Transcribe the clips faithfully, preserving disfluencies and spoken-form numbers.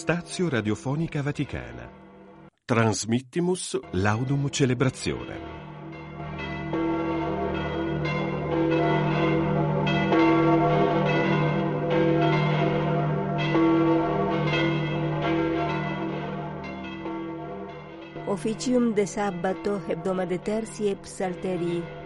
Stazio Radiofonica Vaticana. Transmittimus Laudum Celebrazione. Officium de Sabbato hebdomade tertii et psalterii.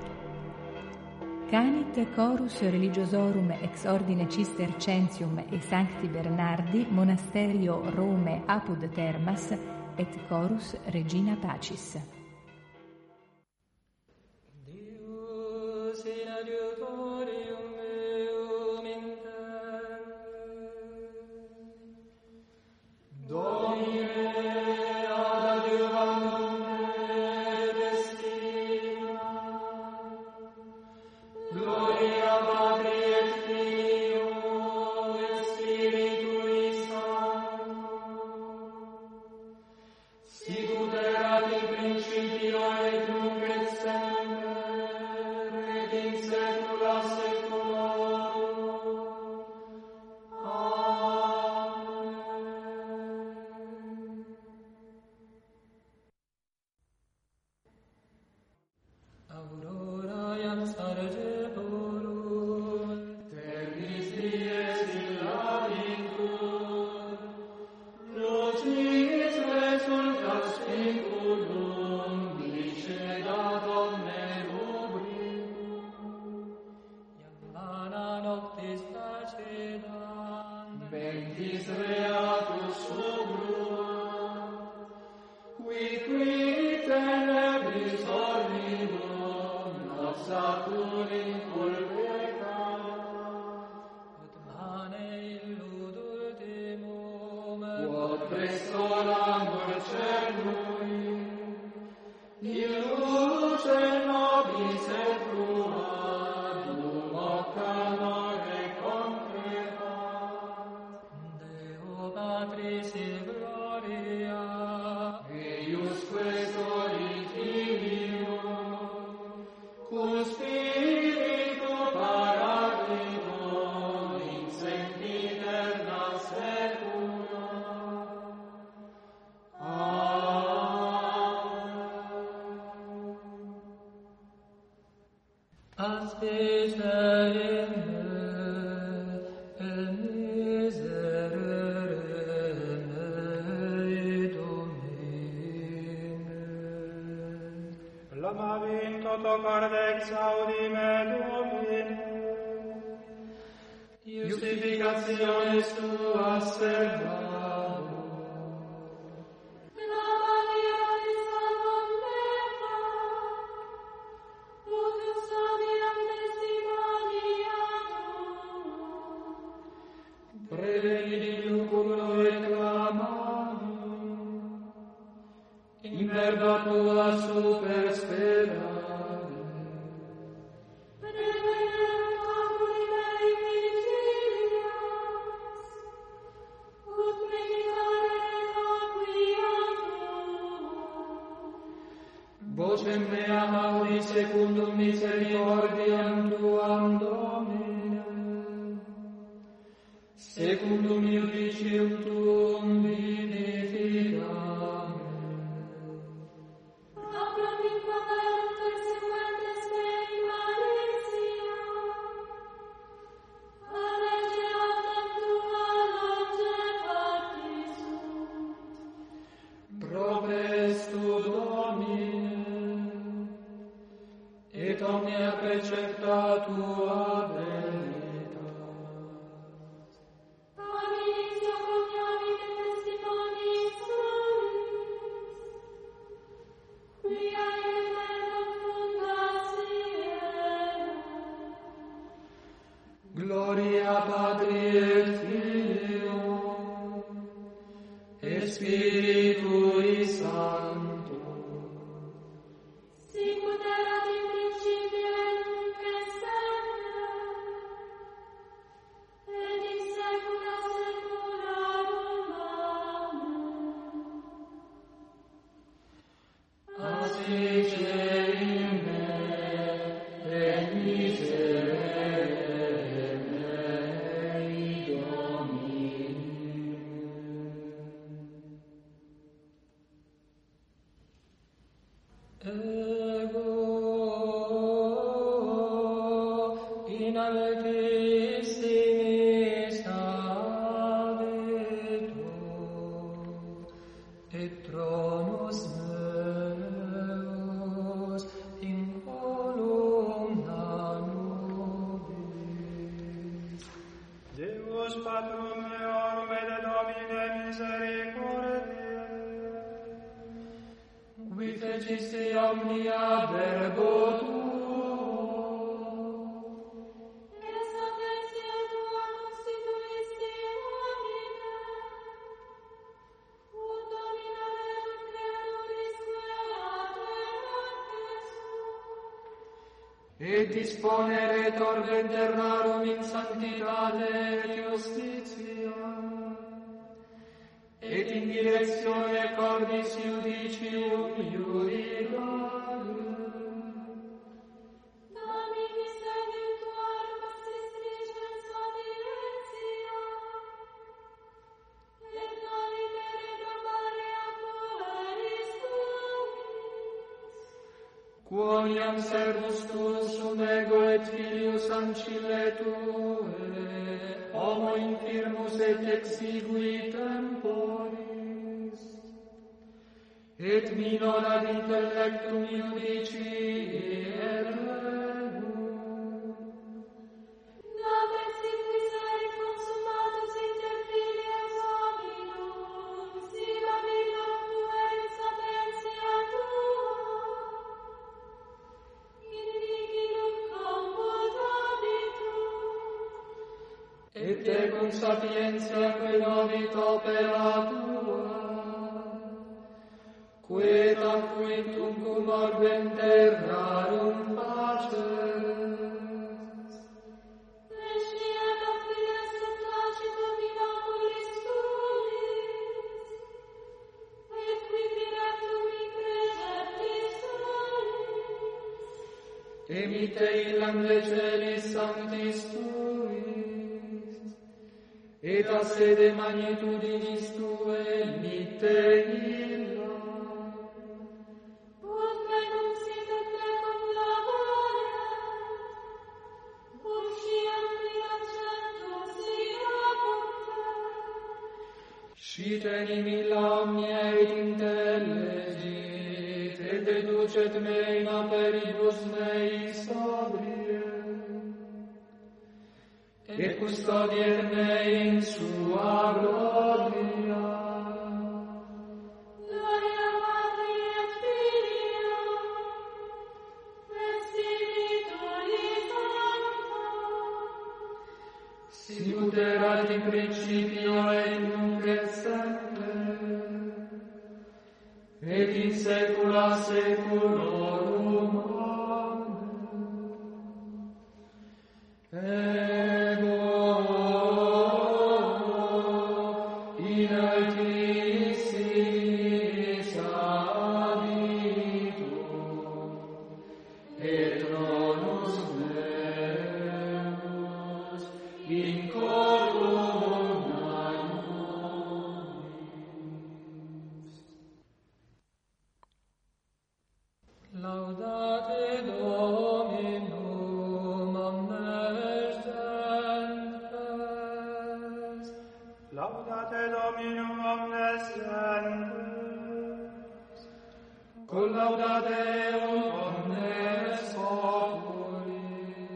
Canit chorus religiosorum ex ordine Cistercensium e Sancti Bernardi monasterio Rome apud Termas et chorus Regina Pacis. Deus in adiutorium meum interne, Domine ad adiuvandum me destina, gloria Patri et Filio et Spiritui Sancto, sicut erat in principio et nunc et semper et in saecula saeculorum. Amen. Aurora sargevorum, terris dies illabitur, lucis resultat speculum, dicedat omne rubrium. Iam vana noctis tacedant, mentis reatus subruat, qui qui tenebris orribus noxatur in culpetat, ut mane illud ultimum, quod presto langur celui, illuce nobis et fruadum occanore concretat. Deo Patris in gloria, eiusque soli Filio, cum Spiritu Paraclito, in sempiterna saecula. Aspecere me et miserere mei, Domine. Lama vinto toccar dex audime, Domine. Justificationes tuas servamo. Prevenidium cumulo et clamamum, in verba tua super sperare. Prevenem oculi mei vigilias, ut meditare requiescat. Vocem mea audi secundum misericordiam tuam, Domine, secundum iudicium tuum vivificame. Approbi quaerunt persequentes mei malicia, a legge autem tua longevatis sunt. Proprestu, Domine, et omnia precepta tua veritas. Aminitio cognavi de testimoniis tuis, quia in eternum fundatione. Gloria Patri et Filio et Spiritui Sancto, Sicut erat in principio et nunc et semper, et in saecula saeculorum. Amen. Assicere me et miserere mei, Domine. Ego in altissimis habito, et tronus meus in columna nubis. Deus Patrum meorum et Domine misericordiae, Qui fecisti omnia verbo tuo, et sapientia tua constituisti homine, ut domina verum creaturis creator et disponere orbe terrarum in sanctitate et justitia, et in directione cordis judicium iuridare. Domini sedem tuarum consistrigens sapientia, et nollitere probaria pueris tuis. Quoniam servus tuus sum ego et filius ancille tue, homo infirmus et exigui temporis, et minor ad intellectum iudici errebum. Navet sit miserit consumatus inter filios hominum, siva villum pueris sapientia tua, in vigilum computabitur. Et tecum sapientia que novit opera tua, queta quintum cum orbem terrarum paces. Nesciata finestum placitum in oculis tuis, et qui directum in preceptis tuis. Emite illam de celis sanctis tuis, et a sede magnitudinis tue emitte illam. Ut mecum sit et mecum laboret, ut sciam pliacentum sia punte. Scitenim illa omnia et intellegit, et deducet me in aperibus mei sobrie, et custodiet me in sua gloria. Gloria Patri et Filio, et Spiritui Sancto, Sicut erat in principio et nunc et semper, et in saecula saeculorum. Amen. Ego in altissimis habito, et tronus meus in columna nubis. Laudate Dominum omnes gentes. laudate Dominum omnes gentes, Collaudate Deum omnes populi.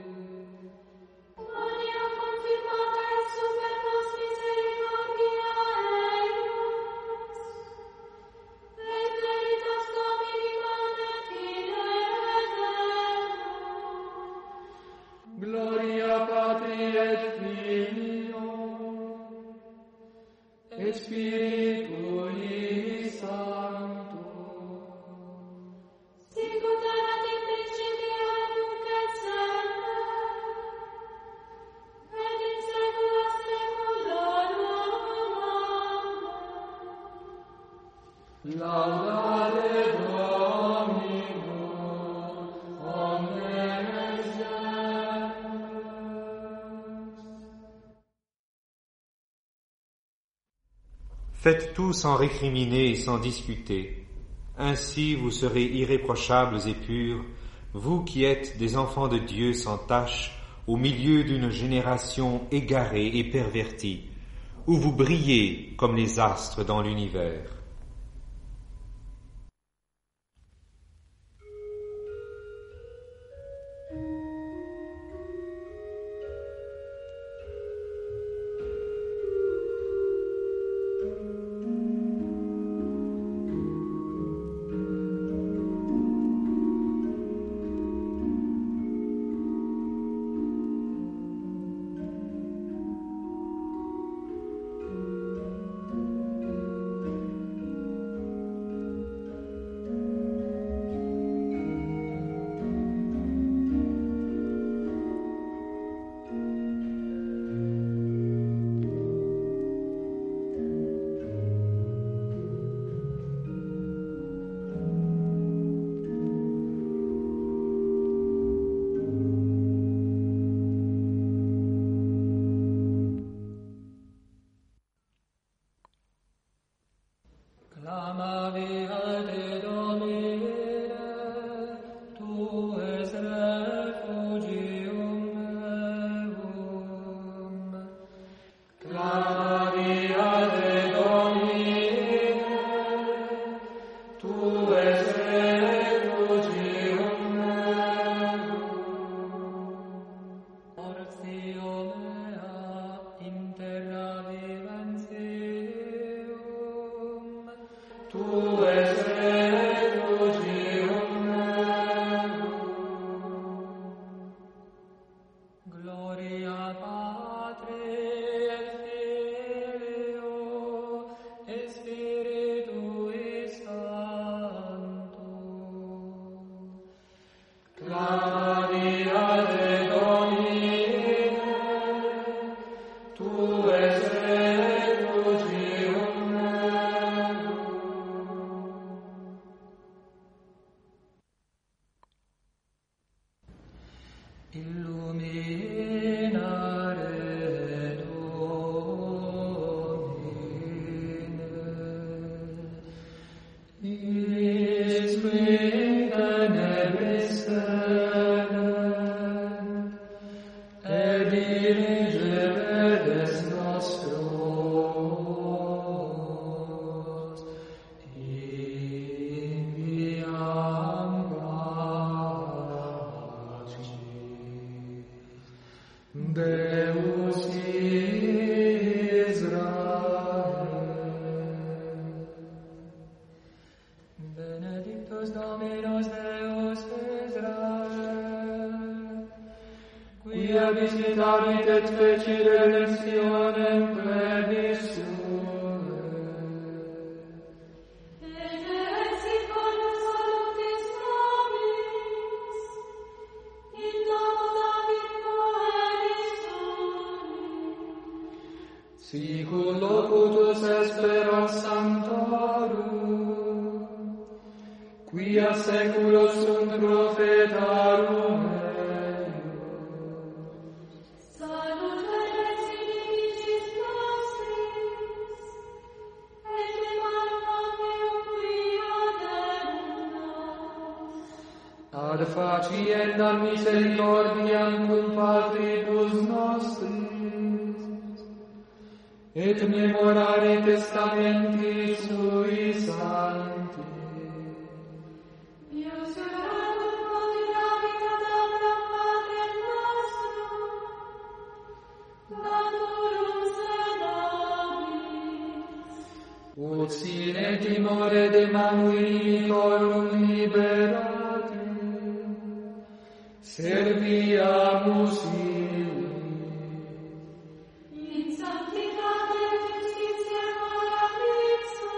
Gloria confirmata et super nos misericordiae eius, et veritas Domini manet fideum. Gloria Patri et Filio et Spiritui Sancto. Sicut erat in principio et nunc et semper, et in saecula saeculorum. Amen. Laudate Dominum omnes gentes. Faites tout sans récriminer et sans discuter. Ainsi vous serez irréprochables et purs, vous qui êtes des enfants de Dieu sans tache, au milieu d'une génération égarée et pervertie, où vous brillez comme les astres dans l'univers. Sicur locutus espero sanctorum, quia seculo sunt profetarum eius. Salus ex inimicis nostris, et emanatium quia demunas. Ad faciendam misericordiam cum patribus nostris, et memorare testamenti sui sancti. Ius eradum quotidianitas abram Patrem nostrum, naturum sedabis. Ut sine timore de manu inimicorum liberati, serviamus illi. In sanctitate justitia moralipsa,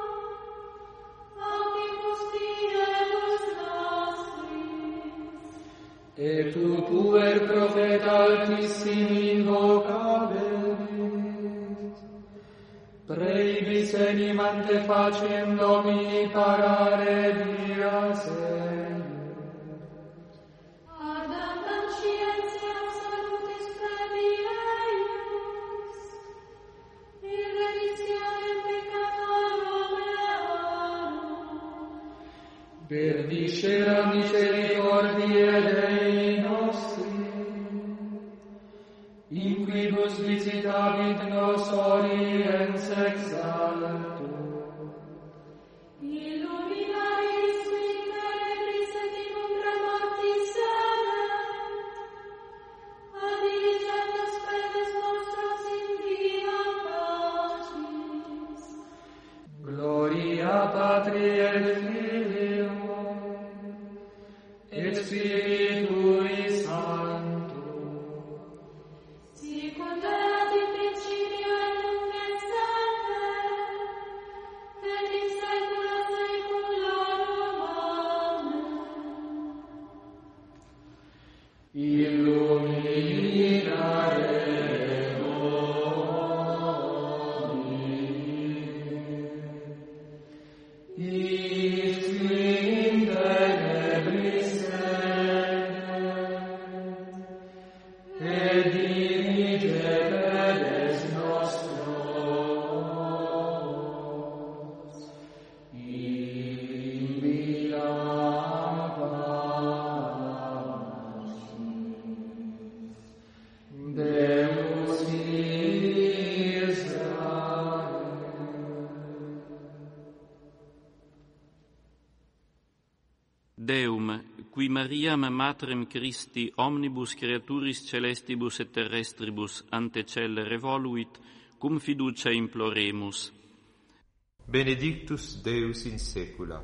audimus Diebus nostris. Et tu puer profeta altissimi invocaveris, preibis enim ante faciem Domini parare dias eius. Ardendam scientiam salutis previ eius, in remissionem peccatorum mearum. Benedice la misericordia Dei nostri, in quibus visitavit nos oriens exalto. Illuminaris qui tenebris et in umbra mortis sedet, adiligendo spes nostros in via pacis. Gloria Patri et Filio et Spiritui Sancto, Sicut erat in principio et nunc et semper, et in saecula saeculorum. Amen. Deus Israel. Deum, qui Mariam Matrem Christi omnibus creaturis celestibus et terrestribus ante cellere voluit, cum fiducia imploremus. Benedictus Deus in saecula.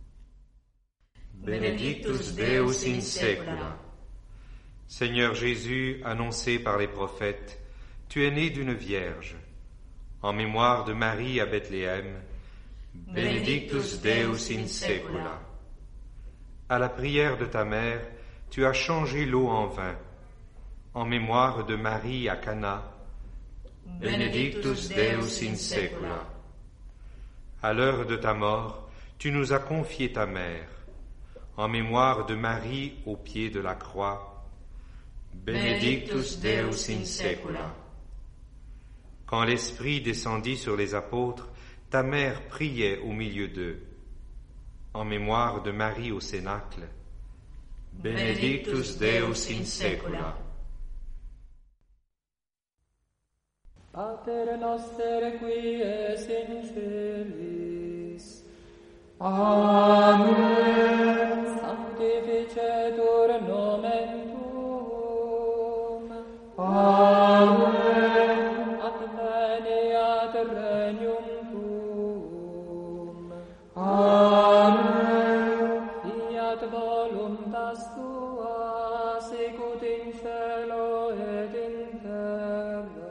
Benedictus Deus in saecula. Seigneur Jésus, annoncé par les prophètes, tu es né d'une vierge. En mémoire de Marie à Bethléem, Benedictus Deus in saecula. À la prière de ta mère, tu as changé l'eau en vin. En mémoire de Marie à Cana, Benedictus Deus in saecula. À l'heure de ta mort, tu nous as confié ta mère. En mémoire de Marie au pied de la croix, Benedictus Deus in saecula. Quand l'Esprit descendit sur les apôtres, ta mère priait au milieu d'eux. En mémoire de Marie au Cénacle, Benedictus Deus in saecula. Pater noster qui es in celis. Amen. Sanctificetur nomen tuum. Amen. Adveniat regnum tuum. Amen. Fiat voluntas tua, sicut in cielo et in terra.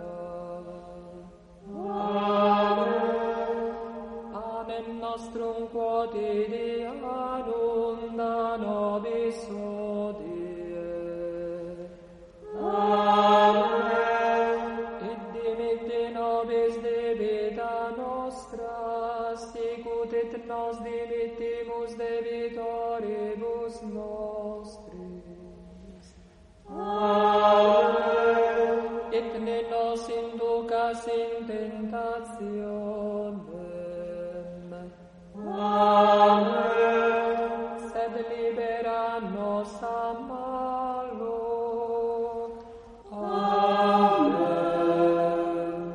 Amen nostrum quotidianum da nobis hodie. Amen. Et dimitte nobis debita nostra, sicut et nos dimittimus debitoribus nostris. Amen. Et ne nos inducas in tentationem. Amen. Sed libera nos a malo. Amen.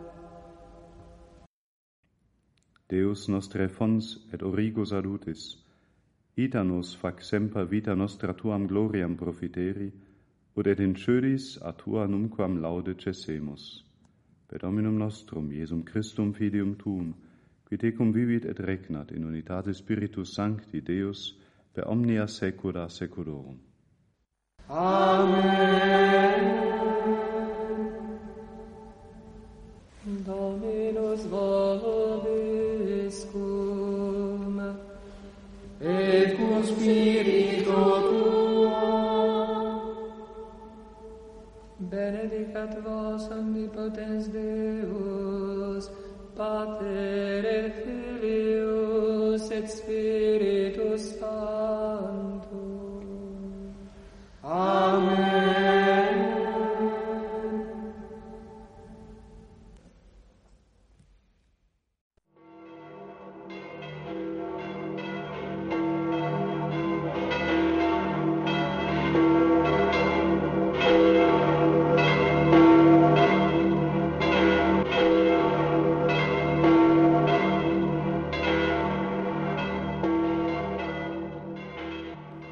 Deus nostre fons et origo salutis, ita nos fac semper vita nostra tuam gloriam profiteri, ut et in cölis a tua numquam laude cessemus. Per Dominum nostrum, Iesum Christum filium tuum, qui tecum vivit et regnat in unitate Spiritus Sancti Deus, per omnia saecula saeculorum. Amen. Dominus vobiscum, et cum spiritu tuo, benedicat vos omnipotens Deus, Pater et Filius et Spiritus Sanctus. Amen.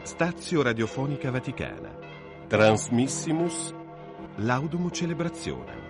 Stazio Radiofonica Vaticana. Transmissimus Laudum Celebrationem.